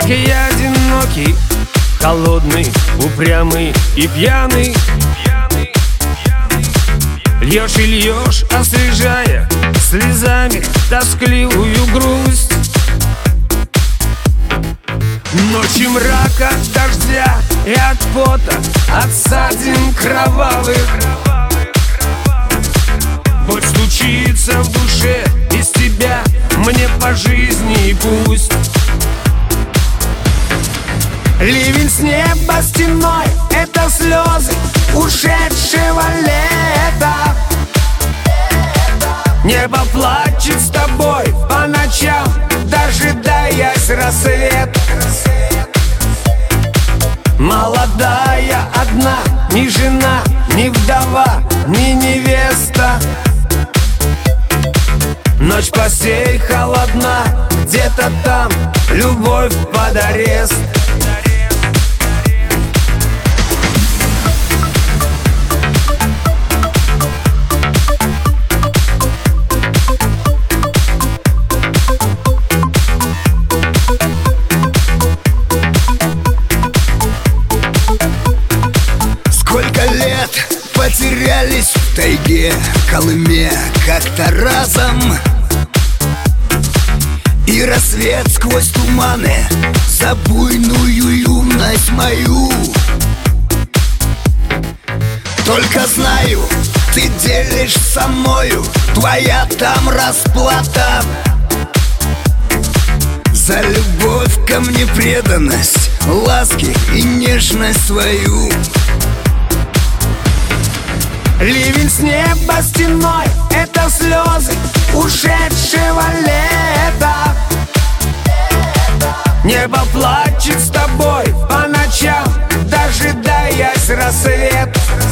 ласке я одинокий, холодный, упрямый и пьяный. Льешь и льешь, освежая слезами тоскливую грусть. Ночи мрака, дождя и от пота, от ссадин кровавых. Боль стучится в душе, без тебя мне по жизни и пусть. Ливень с неба стеной — это слезы ушедшего лета. Небо плачет с тобой по ночам, дожидаясь рассвет. Молодая одна, ни жена, ни вдова, ни невеста. Ночь постель холодна, где-то там любовь под арест. Сколько лет потерялись в тайге, Колыме как-то разом. И рассвет сквозь туманы за буйную юность мою. Только знаю, ты делишь со мною, твоя там расплата за любовь ко мне, преданность, ласки и нежность свою. Ливень с неба стеной — это слезы ушедшего лета. Небо плачет с тобой по ночам, дожидаясь рассвет.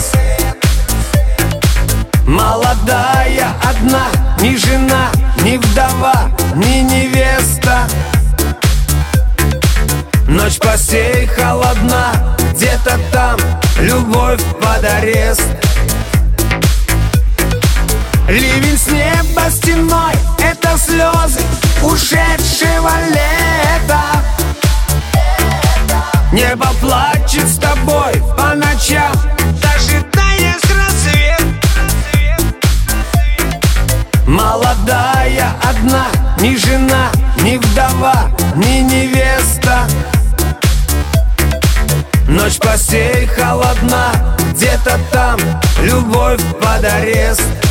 Молодая одна, ни жена, ни вдова, ни невеста. Ночь постель холодна, где-то там любовь под арест. Ливень с неба стеной — это слезы ушедшего лета. Небо плачет с тобой по ночам, дожидаясь рассвет. Молодая одна, ни жена, ни вдова, ни невеста. Ночь постель холодна, где-то там любовь под арест.